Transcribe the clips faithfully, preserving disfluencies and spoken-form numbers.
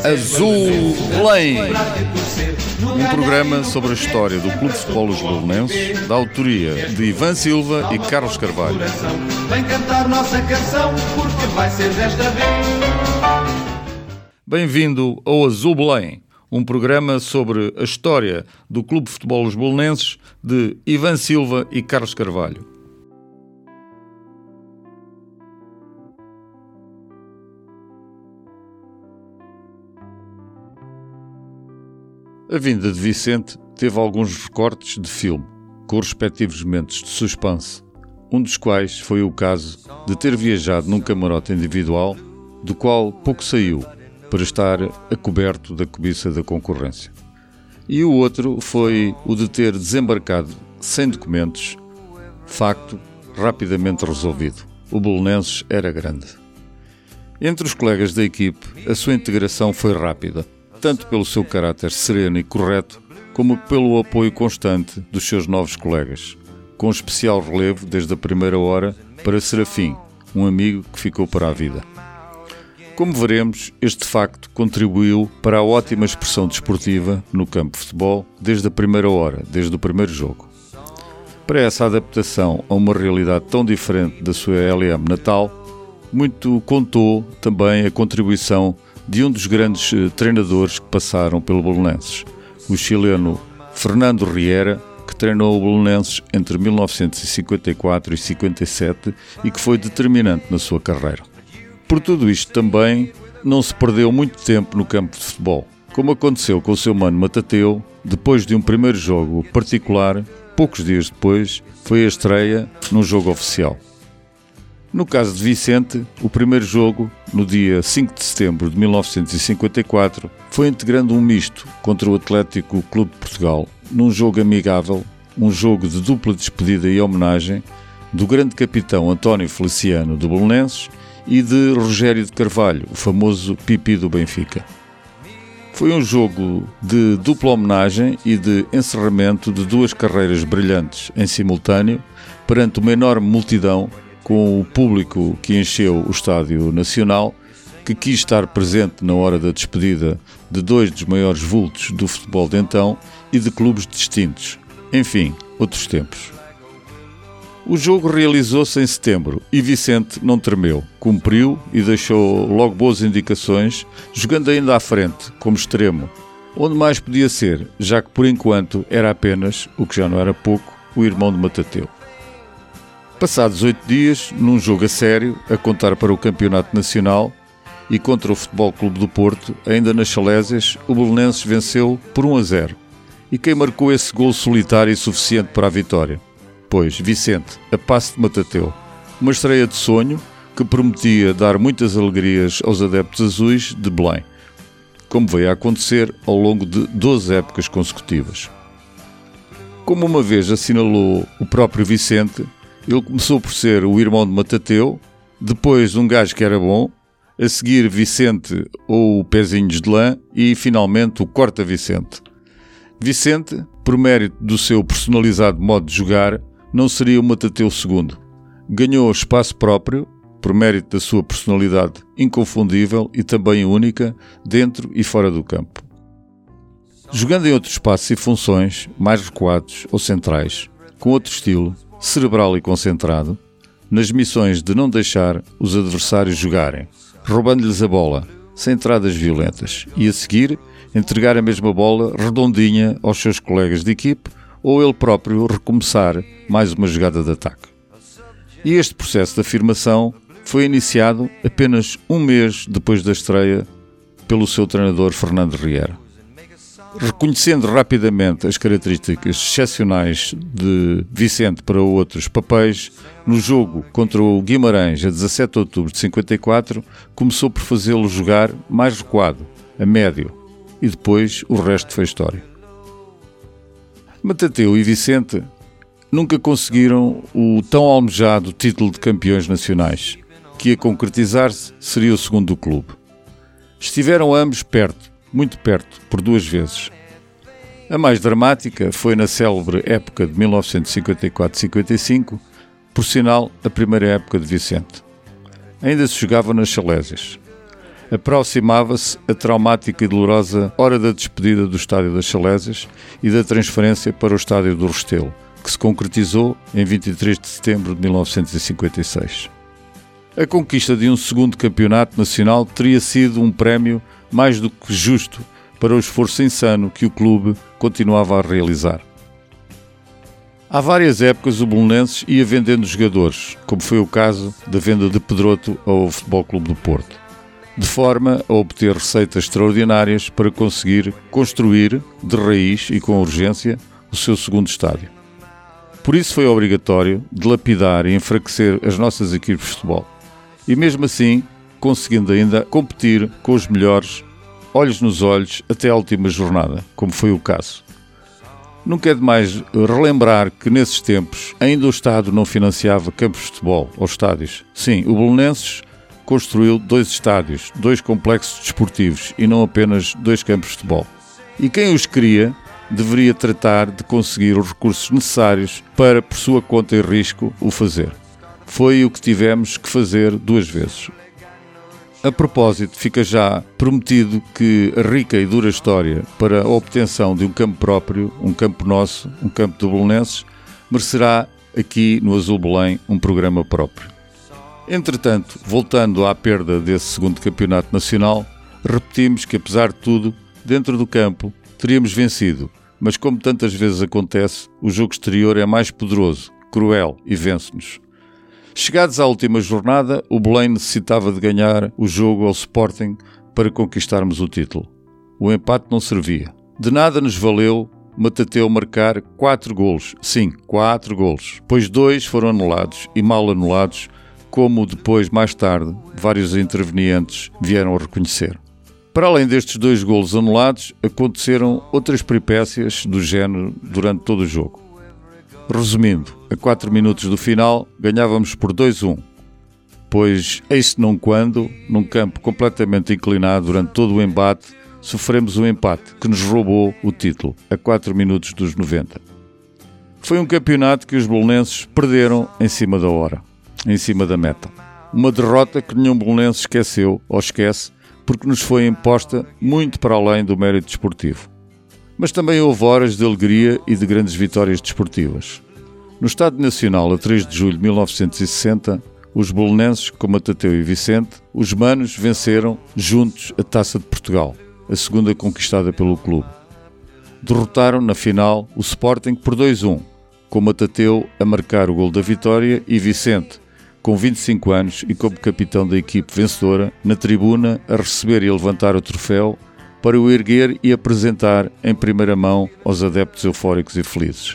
Azul Lane, um programa sobre a história do Clube de Futebol Os Belenenses, da autoria de Ivan Silva e Carlos Carvalho. Vem cantar nossa canção, porque vai ser desta vez. Bem-vindo ao Azul Lane, um programa sobre a história do Clube de Futebol Os Belenenses, de Ivan Silva e Carlos Carvalho. A vinda de Vicente teve alguns recortes de filme, com os respectivos momentos de suspense, um dos quais foi o caso de ter viajado num camarote individual, do qual pouco saiu, para estar a coberto da cobiça da concorrência. E o outro foi o de ter desembarcado sem documentos, facto rapidamente resolvido. O Belenenses era grande. Entre os colegas da equipe, a sua integração foi rápida, tanto pelo seu caráter sereno e correto, como pelo apoio constante dos seus novos colegas, com especial relevo desde a primeira hora para Serafim, um amigo que ficou para a vida. Como veremos, este facto contribuiu para a ótima expressão desportiva no campo de futebol desde a primeira hora, desde o primeiro jogo. Para essa adaptação a uma realidade tão diferente da sua L M natal, muito contou também a contribuição de um dos grandes treinadores que passaram pelo Belenenses, o chileno Fernando Riera, que treinou o Belenenses entre mil novecentos e cinquenta e quatro e cinquenta e sete e que foi determinante na sua carreira. Por tudo isto também não se perdeu muito tempo no campo de futebol, como aconteceu com o seu mano Matateu. Depois de um primeiro jogo particular, poucos dias depois, foi a estreia num jogo oficial. No caso de Vicente, o primeiro jogo, no dia cinco de setembro de mil novecentos e cinquenta e quatro, foi integrando um misto contra o Atlético Clube de Portugal, num jogo amigável, um jogo de dupla despedida e homenagem do grande capitão António Feliciano do Belenenses e de Rogério de Carvalho, o famoso Pipi do Benfica. Foi um jogo de dupla homenagem e de encerramento de duas carreiras brilhantes em simultâneo, perante uma enorme multidão, com o público que encheu o Estádio Nacional, que quis estar presente na hora da despedida de dois dos maiores vultos do futebol de então e de clubes distintos. Enfim, outros tempos. O jogo realizou-se em setembro e Vicente não tremeu, cumpriu e deixou logo boas indicações, jogando ainda à frente, como extremo, onde mais podia ser, já que por enquanto era apenas, o que já não era pouco, o irmão de Matateu. Passados oito dias, num jogo a sério, a contar para o Campeonato Nacional e contra o Futebol Clube do Porto, ainda nas Salésias, o Belenenses venceu por um a zero. E quem marcou esse golo solitário e suficiente para a vitória? Pois, Vicente, a passe de Matateu. Uma estreia de sonho que prometia dar muitas alegrias aos adeptos azuis de Belém, como veio a acontecer ao longo de doze épocas consecutivas. Como uma vez assinalou o próprio Vicente, ele começou por ser o irmão de Matateu, depois um gajo que era bom, a seguir Vicente ou o Pezinhos de Lã e finalmente o Corta Vicente. Vicente, por mérito do seu personalizado modo de jogar, não seria o Matateu segundo. Ganhou espaço próprio, por mérito da sua personalidade inconfundível e também única, dentro e fora do campo. Jogando em outros espaços e funções, mais recuados ou centrais, com outro estilo, cerebral e concentrado, nas missões de não deixar os adversários jogarem, roubando-lhes a bola, sem entradas violentas, e a seguir entregar a mesma bola redondinha aos seus colegas de equipe ou ele próprio recomeçar mais uma jogada de ataque. E este processo de afirmação foi iniciado apenas um mês depois da estreia pelo seu treinador Fernando Riera. Reconhecendo rapidamente as características excepcionais de Vicente para outros papéis, no jogo contra o Guimarães, a dezassete de outubro de cinquenta e quatro, começou por fazê-lo jogar mais recuado, a médio, e depois o resto foi história. Matateu e Vicente nunca conseguiram o tão almejado título de campeões nacionais, que a concretizar-se seria o segundo do clube. Estiveram ambos perto, muito perto, por duas vezes. A mais dramática foi na célebre época de mil novecentos e cinquenta e quatro a cinquenta e cinco, por sinal a primeira época de Vicente. Ainda se jogava nas Salésias. Aproximava-se a traumática e dolorosa hora da despedida do Estádio das Salésias e da transferência para o Estádio do Restelo, que se concretizou em vinte e três de setembro de mil novecentos e cinquenta e seis. A conquista de um segundo campeonato nacional teria sido um prémio mais do que justo para o esforço insano que o clube continuava a realizar. Há várias épocas o Belenenses ia vendendo jogadores, como foi o caso da venda de Pedroto ao Futebol Clube do Porto, de forma a obter receitas extraordinárias para conseguir construir, de raiz e com urgência, o seu segundo estádio. Por isso foi obrigatório dilapidar e enfraquecer as nossas equipes de futebol. E mesmo assim, conseguindo ainda competir com os melhores, olhos nos olhos, até à última jornada, como foi o caso. Nunca é demais relembrar que nesses tempos ainda o Estado não financiava campos de futebol ou estádios. Sim, o Belenenses construiu dois estádios, dois complexos desportivos e não apenas dois campos de futebol. E quem os queria deveria tratar de conseguir os recursos necessários para, por sua conta e risco, o fazer. Foi o que tivemos que fazer duas vezes. A propósito, fica já prometido que a rica e dura história para a obtenção de um campo próprio, um campo nosso, um campo do Belenenses, merecerá aqui no Azul Belém um programa próprio. Entretanto, voltando à perda desse segundo campeonato nacional, repetimos que, apesar de tudo, dentro do campo, teríamos vencido, mas como tantas vezes acontece, o jogo exterior é mais poderoso, cruel e vence-nos. Chegados à última jornada, o Belém necessitava de ganhar o jogo ao Sporting para conquistarmos o título. O empate não servia. De nada nos valeu Matateu marcar quatro golos, sim, quatro golos, pois dois foram anulados e mal anulados, como depois, mais tarde, vários intervenientes vieram a reconhecer. Para além destes dois golos anulados, aconteceram outras peripécias do género durante todo o jogo. Resumindo, a quatro minutos do final, ganhávamos por dois a um, pois, eis não quando, num campo completamente inclinado durante todo o embate, sofremos um empate que nos roubou o título, a quatro minutos dos noventa. Foi um campeonato que os belenenses perderam em cima da hora, em cima da meta. Uma derrota que nenhum belenense esqueceu ou esquece, porque nos foi imposta muito para além do mérito desportivo. Mas também houve horas de alegria e de grandes vitórias desportivas. No Estádio Nacional, a três de julho de mil novecentos e sessenta, os belenenses, com Matateu e Vicente, os manos venceram juntos a Taça de Portugal, a segunda conquistada pelo clube. Derrotaram na final o Sporting por dois a um, com Matateu a marcar o gol da vitória e Vicente, com vinte e cinco anos e como capitão da equipe vencedora, na tribuna a receber e a levantar o troféu para o erguer e apresentar em primeira mão aos adeptos eufóricos e felizes.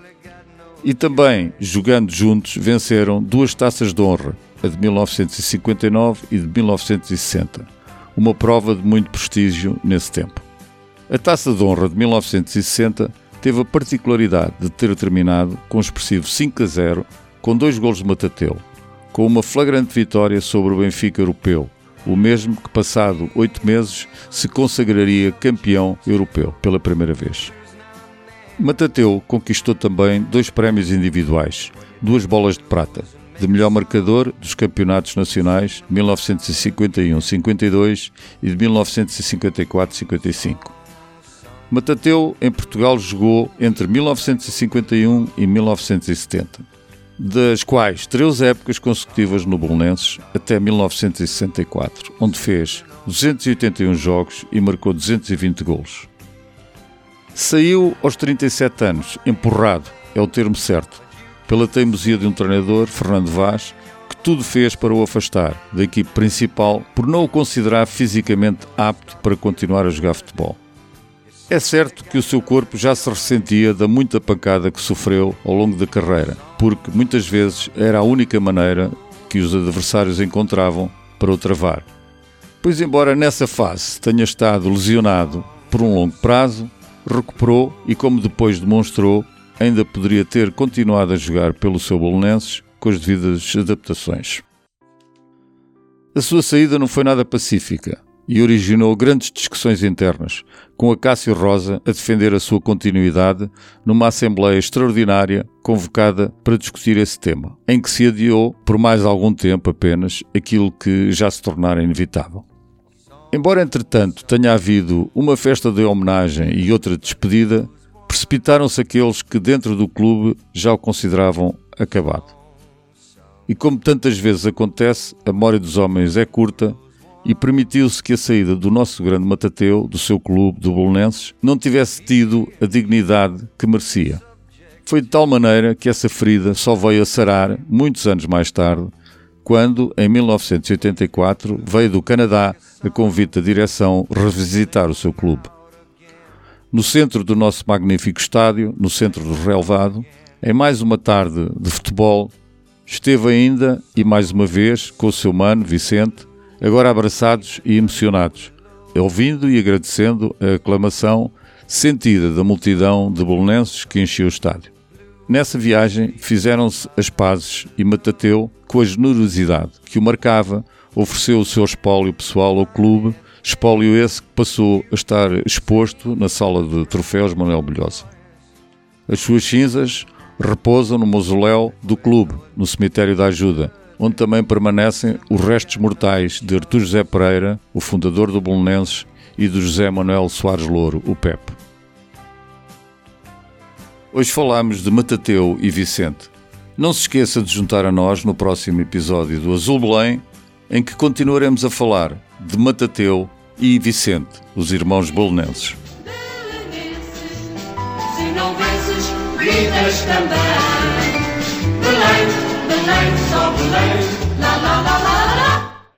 E também, jogando juntos, venceram duas taças de honra, a de mil novecentos e cinquenta e nove e de mil novecentos e sessenta, uma prova de muito prestígio nesse tempo. A taça de honra de mil novecentos e sessenta teve a particularidade de ter terminado com um expressivo cinco a zero, com dois golos de Matateu, com uma flagrante vitória sobre o Benfica europeu, o mesmo que, passado oito meses, se consagraria campeão europeu pela primeira vez. Matateu conquistou também dois prémios individuais, duas bolas de prata, de melhor marcador dos campeonatos nacionais de mil novecentos e cinquenta e um a cinquenta e dois e de mil novecentos e cinquenta e quatro a cinquenta e cinco. Matateu, em Portugal, jogou entre mil novecentos e cinquenta e um e mil novecentos e setenta, das quais treze épocas consecutivas no Belenenses até mil novecentos e sessenta e quatro, onde fez duzentos e oitenta e um jogos e marcou duzentos e vinte golos. Saiu aos trinta e sete anos, empurrado, é o termo certo, pela teimosia de um treinador, Fernando Vaz, que tudo fez para o afastar da equipe principal por não o considerar fisicamente apto para continuar a jogar futebol. É certo que o seu corpo já se ressentia da muita pancada que sofreu ao longo da carreira, porque muitas vezes era a única maneira que os adversários encontravam para o travar. Pois, embora nessa fase tenha estado lesionado por um longo prazo, recuperou e, como depois demonstrou, ainda poderia ter continuado a jogar pelo seu Belenenses com as devidas adaptações. A sua saída não foi nada pacífica e originou grandes discussões internas, com Acácio Rosa a defender a sua continuidade numa assembleia extraordinária convocada para discutir esse tema, em que se adiou por mais algum tempo apenas aquilo que já se tornara inevitável. Embora, entretanto, tenha havido uma festa de homenagem e outra de despedida, precipitaram-se aqueles que dentro do clube já o consideravam acabado. E como tantas vezes acontece, a memória dos homens é curta e permitiu-se que a saída do nosso grande Matateu, do seu clube, do Belenenses, não tivesse tido a dignidade que merecia. Foi de tal maneira que essa ferida só veio a sarar muitos anos mais tarde, quando, em mil novecentos e oitenta e quatro, veio do Canadá a convite da direção revisitar o seu clube. No centro do nosso magnífico estádio, no centro do relevado, em mais uma tarde de futebol, esteve ainda, e mais uma vez, com o seu mano, Vicente, agora abraçados e emocionados, ouvindo e agradecendo a aclamação sentida da multidão de belenenses que encheu o estádio. Nessa viagem fizeram-se as pazes e Matateu, com a generosidade que o marcava, ofereceu o seu espólio pessoal ao clube, espólio esse que passou a estar exposto na sala de troféus Manuel Bilhosa. As suas cinzas repousam no mausoléu do clube, no cemitério da Ajuda, onde também permanecem os restos mortais de Artur José Pereira, o fundador do Belenenses, e do José Manuel Soares Louro, o Pepe. Hoje falámos de Matateu e Vicente. Não se esqueça de juntar a nós no próximo episódio do Azul Belém, em que continuaremos a falar de Matateu e Vicente, os irmãos belenenses. Se não vences, gritas também. Belém, Belém, só Belém. La la la la la.